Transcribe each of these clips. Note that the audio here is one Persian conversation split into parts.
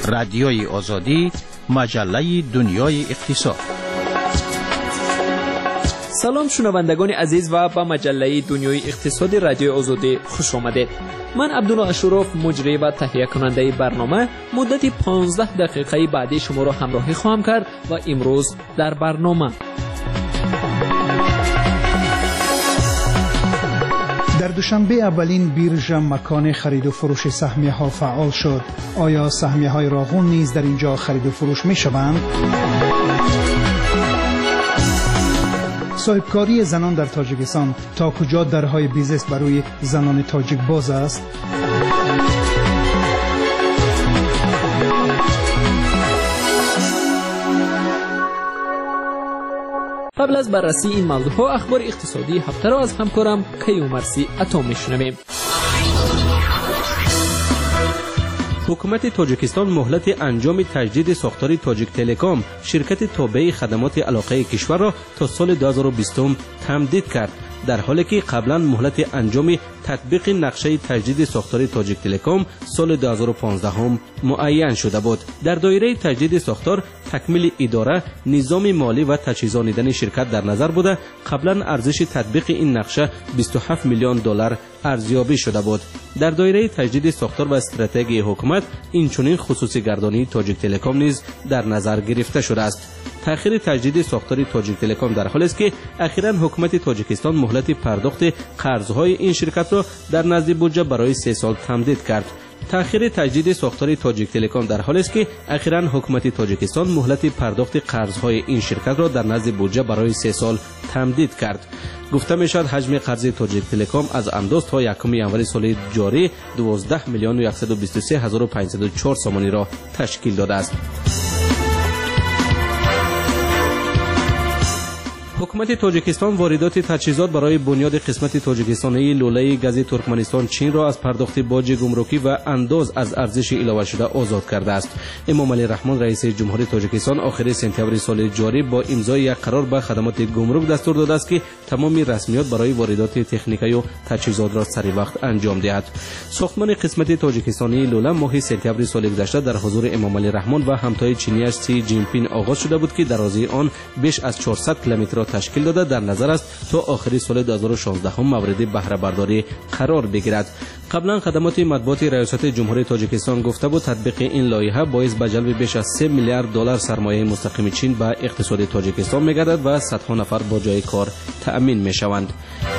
رادیوی آزادی، مجله دنیای اقتصاد. سلام شنوندگان عزیز و به مجله دنیای اقتصاد رادیوی آزادی خوش آمدید. من عبدالله اشرف مجری و تهیه کننده برنامه مدت 15 دقیقه بعدی شما را همراهی خواهم کرد و امروز در برنامه در دوشنبه اولین بیرژ مکان خرید و فروش سهمیه ها فعال شد. آیا سهمیه های راغون نیز در اینجا خرید و فروش می شوند؟ صاحبکاری زنان در تاجیکستان، تا کجا درهای بیزنس برای زنان تاجیک باز است؟ قبل از بررسی این موضوعها اخبار اقتصادی هفته را از همکارم کیومرثی عطا میشنویم. حکومت تاجیکستان مهلت انجام تجدید ساختار تاجیک تلکام، شرکت تابع خدمات علاقه کشور را تا سال 2020 تمدید کرد، در حالی که قبلا مهلت انجام تطبیق نقشه تجدید ساختار تاجیک تلکام سال 2015 هم معین شده بود. در دایره تجدید ساختار تکمیل اداره، نظام مالی و تجهیزانیدن شرکت در نظر بوده. قبلا ارزش تطبیق این نقشه 27 میلیون دلار ارزیابی شده بود. در دایره تجدید ساختار و استراتژی حکومت اینچنین خصوصی گردانی تاجیک تلکام نیز در نظر گرفته شده است. تأخیر تجدید ساختار تاجیک تلکام در حالی است که اخیراً حکومت تاجیکستان مهلت پرداخت قرضهای این شرکت را در نزد بودجه برای 3 سال تمدید کرد. تأخیر تجدید ساختار تاجیک تلکام در حالی است که اخیراً حکومت تاجیکستان مهلت پرداخت قرضهای این شرکت را در نزد بودجه برای 3 سال تمدید کرد. گفته می شود حجم قرض تاجیک تلکام از امروز تا 1 ژانویه سال جاری 12 میلیون و 123 هزار و 504 سامانی را تشکیل داده است. حکومت تاجیکستان واردات تجهیزات برای بنیاد قسمت تاجیکستانی لوله گاز ترکمنستان چین را از پرداخت باج گمرکی و انداز از ارزش علاوه شده آزاد کرده است. امام علی رحمان رئیس جمهوری تاجیکستان آخر سپتامبر سال جاری با امضای یک قرار به خدمات گمرک دستور داده است که تمام رسمیات برای واردات تکنیکی و تجهیزات را سریع وقت انجام دهد. ساختمان قسمت تاجیکستانی لوله ماه سپتامبر سال گذشته در حضور امام علی رحمان و همتای چینی‌اش سی جینپین آغاز شده بود که درازی آن بیش از 400 کیلومتر تشکیل داده در نظر است تا آخر سال 2016 هم مورد بهره برداری قرار بگیرد. قبلا خدمات مطبوعات ریاست جمهوری تاجیکستان گفته بود تطبیق این لایحه باعث به جلب بیش از 3 میلیارد دلار سرمایه مستقیم چین به اقتصاد تاجیکستان می‌گردد و صدها نفر با جای کار تأمین می‌شوند.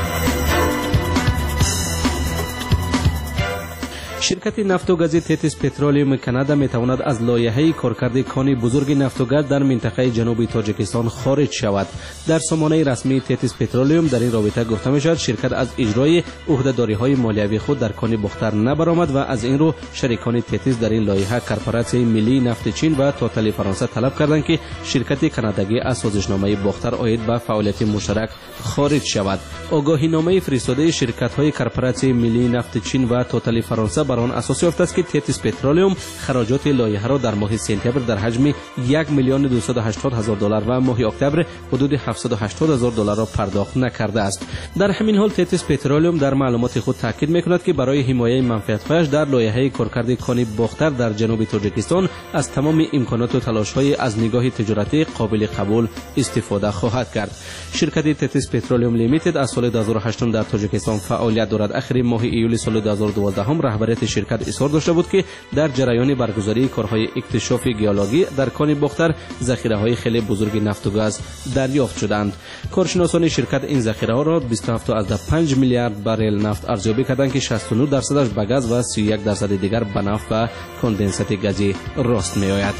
شرکت نفت و گاز تتیس پترولیوم کانادا میتواند از لایحه کارکرد کان بزرگ نفت و گاز در منطقه جنوبی تاجیکستان خارج شود. در سامانه رسمی تتیس پترولیوم در این رابطه گفته میشد شرکت از اجرای عهده‌داری‌های مالیوی خود در کان بختر نبرآمد و از این رو شریکان تتیس در این لایحه کارپوراسیون ملی نفت چین و توتال فرانسه طلب کردند که شرکت کانادایی از سازشنامه بختر عاید به فعالیت مشترک خارج شود. آگاهینامه فرستاده شرکت‌های کارپوراسیون ملی نفت چین و توتال فرانسه بر آن اساس یافته است که تتیس پترولیوم خراجات لایحه را در ماه سپتامبر در حجم 1 میلیون 280 هزار دلار و ماه اکتبر حدود 780 هزار دلار را پرداخت نکرده است. در همین حال تتیس پترولیوم در معلومات خود تاکید می‌کند که برای حمایت منفعت‌هایش در لایحه کارکرد کان بختر در جنوب تاجیکستان از تمام امکانات و تلاش‌های از نگاه تجارتی قابل قبول استفاده خواهد کرد. شرکت تتیس پترولیوم لیمیتد از سال 2008 در تاجیکستان فعالیت دارد. آخر ماه ایول سال 2012 هم رهبریت شرکت اصرار داشته بود که در جریان برگزاری کارهای اکتشاف گیولوژی در کان بختر ذخیره‌های خیلی بزرگ نفت و گاز دریافت شدند. کارشناسان شرکت این ذخیره‌ها را 27.5 میلیارد بارل نفت ارزیابی کردند که 69 درصدش به گاز و 31 درصد دیگر به نفت و کندنسات گازی راست می‌آید.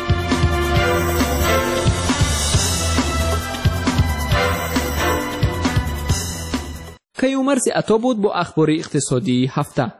کیومرثی عطا بود با اخبار اقتصادی هفته.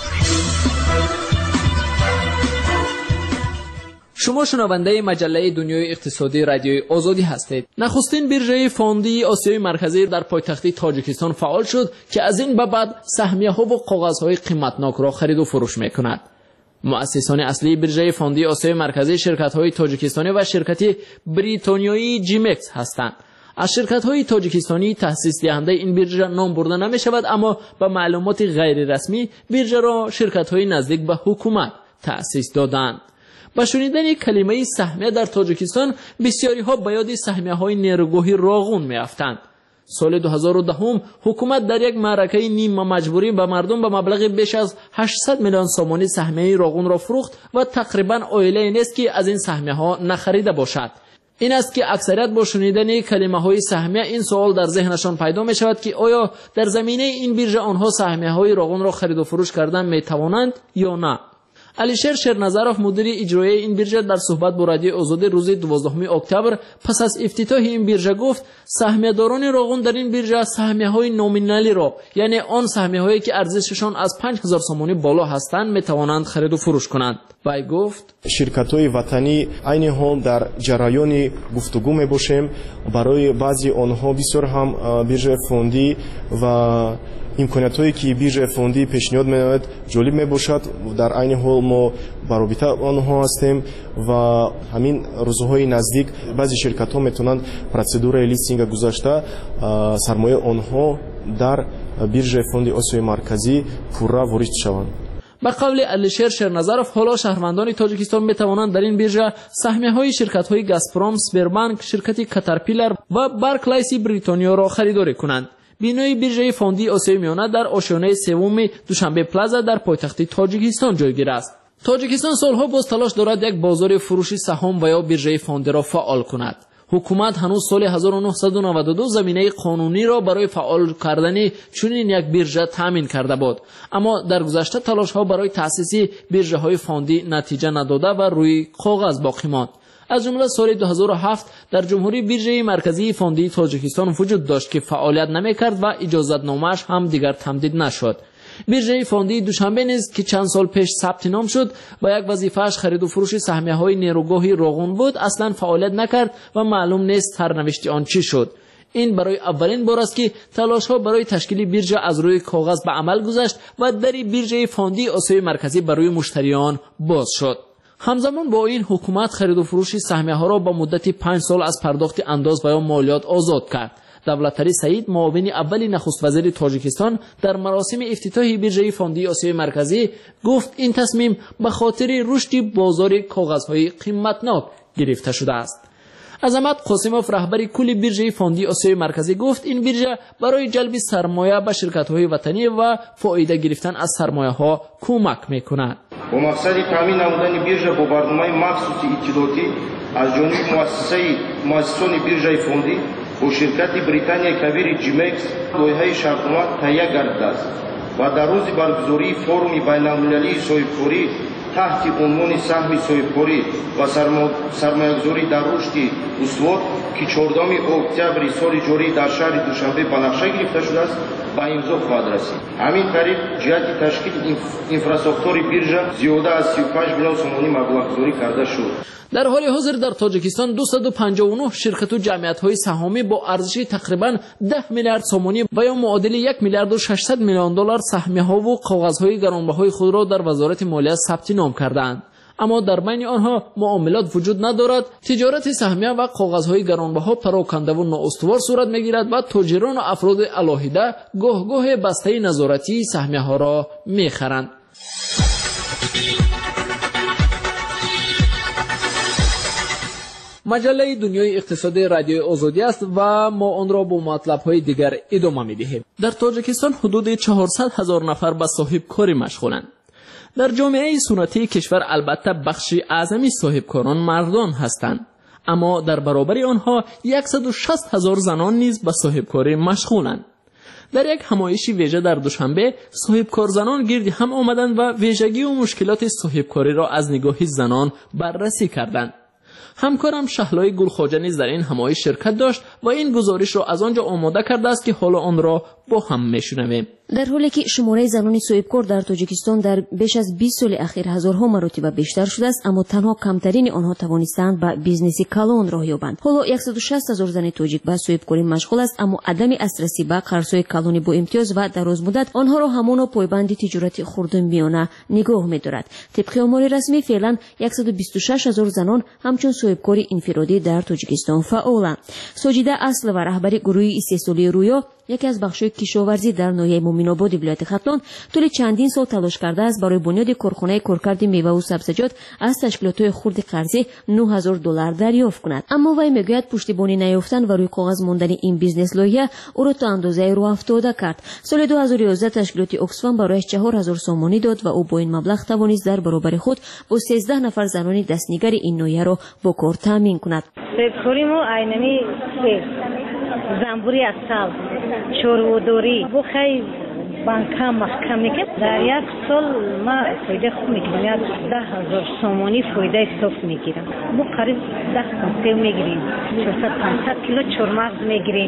شما شنونده مجله دنیای اقتصادی رادیوی آزادی هستید. نخستین بیرژه فاندی آسیای مرکزی در پایتخت تاجیکستان فعال شد که از این به بعد سهمیه‌ها و کاغذهای قیمتناک را خرید و فروش می‌کند. مؤسسان اصلی بیرژه فاندی آسیای مرکزی شرکت‌های تاجیکستانی و شرکت بریتانیایی جیمکس هستند. از شرکت‌های تاجیکستانی تأسیس دهنده این بیرژه نام برده نمی شود، اما با معلومات غیر رسمی بیرژه را شرکت‌های نزدیک به حکومت تأسیس دادند. با شنیدن کلمه سهمیه در تاجیکستان بسیاری ها به یاد سهمیه های نیروگاهی راغون میافتند. سال 2010 حکومت در یک معرکه نیم مجبوری به مردم به مبلغ بیش از 800 میلیون سومانی سهمیه راغون را فروخت و تقریبا عائله نیست که از این سهمیه ها نخریده باشد. این است که اکثریت با شنیدن کلمه های سهمیه این سوال در ذهنشان پیدا می شود که آیا در زمینه این بیرژه آنها سهمیه های راغون را خرید و فروش کردن می توانند یا نه. علیشیر شیرنظرов مدیر اجرایی این بیرژه در صحبت با رادیو آزادی روز 12 اکتبر پس از افتتاح این بیرژه گفت سهمیه‌داران راغون در این بیرژه سهمیه‌های نومینالی را، یعنی آن سهمیه‌هایی که ارزششان از 5000 سومانی بالا هستند، می‌توانند خرید و فروش کنند. وی گفت شرکت‌های وطنی عین حال در جریان گفتگو می‌باشیم برای بعضی آنها بسیار هم بیرژه فوندی و امکانات‌هایی که بیرژه فوندی پیشنهاد می‌نماید جالب می‌باشد. در عین حال ما برابطه آنها هستیم و همین روزهای نزدیک بعضی شرکت‌ها می‌تونند پروسیدور لیستینگ گذاشته سرمایه آنها در بیرژه فوندی آسیای مرکزی پورا وارد شوند. با قول علیشیر شیرنظرов حالا شهروندان تاجیکستان می‌توانند در این بیرژه سهمیه‌های شرکت‌های گازپروم، سپربانک، شرکت کاترپیلر و بارکلیس بریتانیا را خریداری کنند. بینای بیرژه فوندی آسیای میانه در آشیانه سوم دوشنبه پلازا در پایتخت تاجیکستان جایگیر است. تاجیکستان سالها باز تلاش دارد یک بازار فروشی سهام و یا بیرژه فوندی را فعال کند. حکومت هنوز سال 1992 زمینه قانونی را برای فعال کردن چنین یک بیرژه تامین کرده بود، اما در گذشته تلاش‌ها برای تأسیس بیرژه‌های فوندی نتیجه نداده و روی کاغذ باقی ماند. از جمله سال 2007 در جمهوری بیرژه مرکزی فوندی تاجیکستان وجود داشت که فعالیت نمی‌کرد و اجازه‌نامه‌اش هم دیگر تمدید نشد. بیرژه فوندی دوشنبه نیز که چند سال پیش ثبت نام شد و یک وظیفه‌اش خرید و فروش سهمیه‌های نیروگاهی راغون بود، اصلاً فعالیت نکرد و معلوم نیست سرنوشت آن چی شد. این برای اولین بار است که تلاش‌ها برای تشکیل بیرژه از روی کاغذ به عمل گذشت و در بیرژه فوندی آسیای مرکزی برای مشتریان باز شد. همزمان با این حکومت خرید و فروش سهمیه‌ها را با مدت 5 سال از پرداخت انداز و یا مالیات آزاد کرد. دولتاری سعید معاون اول نخست وزیر تاجیکستان در مراسم افتتاح بیرژه فوندی آسیای مرکزی گفت این تصمیم به خاطر رشد بازار کاغذهای قیمتناک گرفته شده است. عظمت قاسموف رهبر کل بیرژه فوندی آسیای مرکزی گفت این بیرژه برای جلب سرمایه به شرکت‌های وطنی و فایده گرفتن از سرمایه‌ها کمک می‌کند. با مقصد تامین نمودن بیرژه با برنامه مخصوص اطلاعاتی از جانب مؤسسان بیرژه فوندی با شرکت بریتانیا کبیر جیمکس لایحه شرطنامه تهیه گردیده است و در روز برگزاری فورم بین‌المللی صاحبکاری تحت عنوان سهم صاحبکاری و سرمایه‌گذاری در رشد استوار که 14 اکتبر سال جاری در شهر دوشنبه به نقشه گرفته شده است به امضا خواهد رسید. همین طریق جهت تشکیل اینفراستراکتور بیرژه زیاده از 35 میلیون سومانی مبلغ‌گذاری کرده شد. در حال حاضر در تاجیکستان 259 شرکت و جمعیت‌های سهامی با ارزش تقریباً 10 میلیارد سومانی و یا معادل 1 میلیارد و 600 میلیون دلار سهمیه‌ها و کاغذهای گرانبهای خود را در وزارت مالیه ثبت نام کردند. اما در بین آنها معاملات وجود ندارد. تجارت سهمیه و کاغذهای گرانبها پراکنده و نااستوار صورت میگیرد و تاجران و افراد علاهیده گاه بسته نظارتی سهمیه‌ها را میخرند. مجله دنیای اقتصادی رادیو آزادی است و ما آن را با مطلب‌های دیگر ادامه می‌دهیم. در تاجیکستان حدود 400,000 نفر به صاحب کاری مشغولند. در جامعه سنتی کشور البته بخش اعظمی صاحبکاران مردان هستند، اما در برابر آنها 160,000 زنان نیز به صاحبکاری مشغولند. در یک همایش ویژه در دوشنبه صاحبکار زنان گرد هم آمدند و ویژگی و مشکلات صاحبکاری را از نگاه زنان بررسی کردند. همکارم شهلای گلخواجه نیز در این همایش شرکت داشت و این گزارش را از آنجا آماده کرده است که حالا آن را با هم میشنویم. در حالی که شماره زنان صاحبکار در تاجیکستان در بیش از 20 سال اخیر هزارها مرتبه بیشتر شده است، اما تنها کمترین آنها توانستند به بیزنس کلان راه یابند. حالا 160,000 زن تاجیک به صاحبکاری مشغول است، اما عدم دسترسی به قرضهای کلانی با امتیاز و دراز مدت آنها را همان پایبند تجارت خردمیانه نگاه می‌دارد. طبق آمار رسمی فعلا 126,000 زنان همچون صاحبکاری انفرادی در تاجیکستان فعالند. ساجیده اصل و رهبر گروه استحصالی رویا یکی از بخش‌های کشاورزی در ناحیه مومن‌آباد ولایت ختلان طول چندین سال تلاش کرده است برای بنیاد کارخانه کارکرد میوه و سبزیجات از تشکیلات‌های خرد قرضی $9,000 دریافت کند. اما وی میگوید پشتیبانی نیافتن و روی کاغذ ماندن این بیزنس لایحه او را تا اندازه راه افتاده کرد. سال 2011 تشکیلات اکسفام برایش 4,000 سومانی داد و او با این مبلغ توانست در برابر خود با 13 نفر زنان دستنیگر این ناحیه را با کار تامین کند. سرکاریمو اینمی زنبوری اصل چورودوری بو خیلی بانکا محکم میکنم. در یک سال ما فایده خوب میگیرم. 10,000 سومانی فایده صاف میگیرم. ما قریب 10 کنتیل میگیریم. 400-500 کیلو چرمغز میگیریم.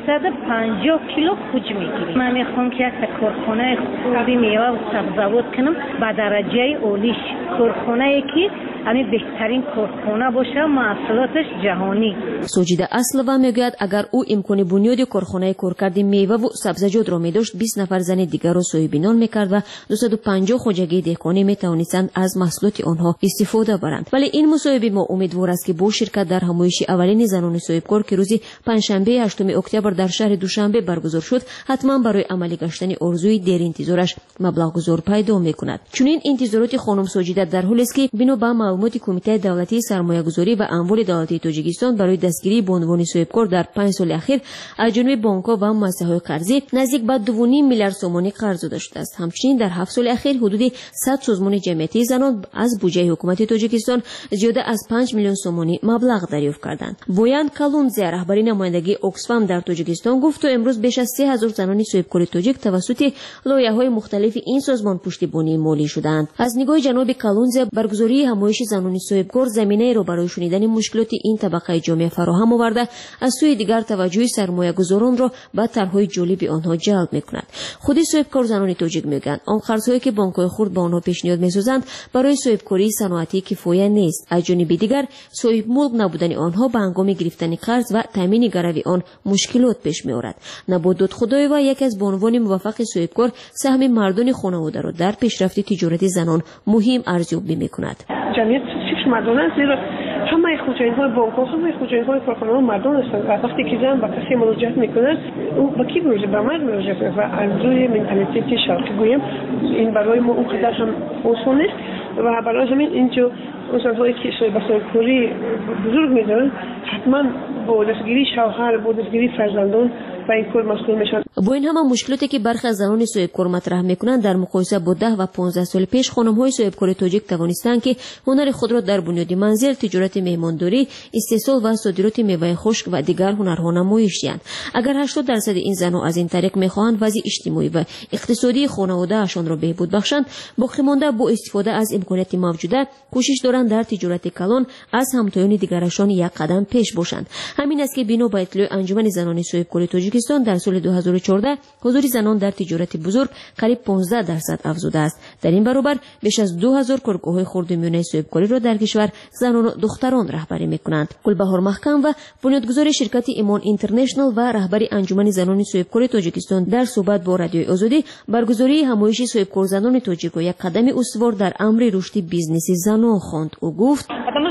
350 کیلو خوج میگیریم. من میخوام که یک کارخانه خوبی میوه و سبزیجات کنم با درجه اولیش. کارخانه که همین بهترین کارخانه باشه، محصولاتش جهانی. سوجید اصلوا میگوید اگر او امکان بنیاد کارخانه کارکرد میوه و سبزیجات را می‌داشت 20 نفر زن دیگر را صاحبینان می‌کرد و 250 خوجگی دهقانی می‌توانستند از محصولات آنها استفاده برند. ولی این مصاحبه ما امیدوار است که با شرکت در همایش اولین زنان صاحبکار که روز پنجشنبه 8 اکتبر در شهر دوشنبه برگزار شد حتما برای عملی گشتن آرزوی دیر انتظارش مبلغ گذار پیدا می‌کند. چنین انتظارات خانم سوجیده در حالی است که بنا به معلومات کمیته دولتی سرمایه‌گذاری و اموال دولتی تاجیکستان برای دستگیری به عنوان صاحبکار در 5 سال اخیر از جانب بانک‌ها و مؤسسه‌های قرضی نزدیک به 2.5 میلیارد سومانی قرض داده شده است. همچنین در 7 سال اخیر حدود 100 سازمان جمعیتی زنان از بودجه حکومت تاجیکستان زیاده از 5 میلیون سومانی مبلغ دریافت کردند. بویان کالونزی رهبری نمایندگی اکسفام در تاجیکستان گفت امروز بیش از 30,000 زنان صاحبکار تاجیک توسط لایحه‌های مختلف این سازمان پشتیبانی مالی شدند. از نگاه جناب کالونزی برگزاری همایش زنان صاحبکار زمینه را برای شنیدن مشکلات این طبقه جامعه فراهم آورده، از سوی دیگر توجه سرمایه‌گذاران را به طرح‌های جالب آنها جلب می‌کند. خود صاحبکار زنان تاجیک میگویند آن قرض‌هایی که بانک‌های خرد به آنها پیشنهاد می‌سازند برای صاحبکاری صنعتی کفایه نیست. از جانب دیگر صاحب ملک نبودن آنها به هنگام گرفتن قرض و تامین گروی آن مشکلات پیش می‌آورد. نبودت خدای و یک از به عنوان موفق صاحبکار سهم مردان خانواده را در پیشرفت تجارت زنان مهم ارزیابی می‌کند. جمعیت چیش مردان است، زیرا همه خوجاین‌های بانک‌ها، همه خوجاین‌های کارخانه‌ها مردان هستند. وقتی که زن با کسی مراجعه می‌کند، او با کی مراجعه؟ با مرد مراجعه می‌کند و از روی منتالیتی شرقی گویم این برای ما اونقدر هم آسان نیست و برای همین اینجا انسان‌هایی که صاحب‌کاری بزرگ می‌دارند حتما با دستگیری شوهر، با دستگیری فرزندان و این کار مسئول میشن. با این همه مشکلاتی که برخی از زنان صاحبکار مطرح میکنند در مقایسه با 10 و 15 سال پیش خانم‌های صاحبکار تاجیک توانستند که هنر خود را در بنیاد منزل، تجارت مهمانداری، استحصال و صادرات میوه خشک و دیگر هنرها نمایش دهند. اگر 80% این زنان از این طریق میخواهند وضع اجتماعی و اقتصادی خانواده‌شان را بهبود بخشند، باقی مانده با استفاده از امکانات موجوده کوشش دارند در تجارت کلان از همتایان دیگرشان یک قدم پیش باشند. همین است که بنا به اطلاع انجمن زنان صاحبکار تاجیکستان در سال 2014 حضور زنان در تجارت بزرگ قریب 15% افزوده است. در این برابر بیش از 2000 کارگاه‌های خرد و میانه صاحبکاری را در کشور زنان و دختران رهبری می‌کنند. گلبهار محکم و بنیادگذار شرکت ایمان اینترنشنال و رهبری انجمن زنان صاحبکار تاجیکستان در صحبت با رادیوی آزادی برگزاری همایش صاحبکار زنان تاجیک یک قدم استوار در امر رشد بیزنس زنان خواند. او گفت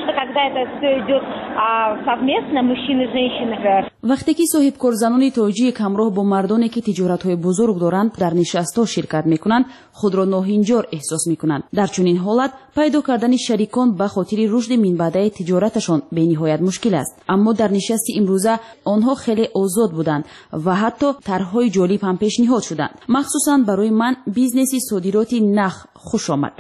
وقتی که صاحبکار زنان تاجیک همراه با مردانی که تجارت‌های بزرگ دارند در نشست‌ها شرکت می‌کنند خود را ناهنجار احساس می‌کنند. در چنین حالت پیدا کردن شریکان به خاطر رشد منبعی تجارتشان به نهایت مشکل است. اما در نشست امروزه آنها خیلی آزاد بودند و حتی طرح‌های جالب هم پیشنهاد شدند. مخصوصاً برای من بیزنس صادرات نخ خوش آمد.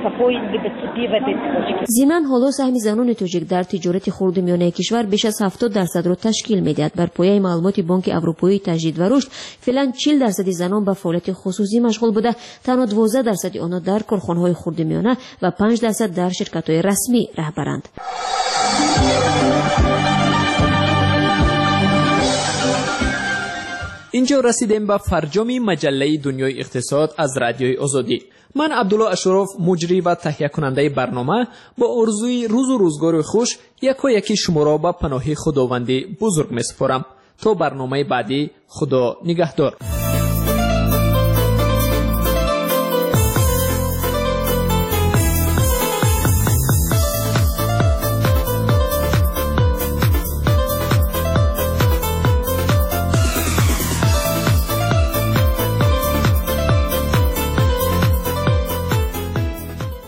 ضمن حالا سهم زنان تاجیک در تجارت خرد و میانه کشور بیش از 70% را تشکیل می‌دهد. بر پایه معلومات بانک اروپایی تجدید و رشد فعلا 40% زنان به فعالیت خصوصی مشغول بوده، تنها 12% آنها در کارخانه‌های خرد و میانه و 5% در شرکت‌های رسمی رهبرند. اینجا رسیدیم به فرجام مجله دنیای اقتصاد از رادیوی آزادی. من عبدالله اشرف مجری و تهیه کننده برنامه با آرزوی روز و روزگار خوش یکی شما را به پناه خداوند بزرگ می‌سپارم. تا برنامه بعدی خدا نگهدار.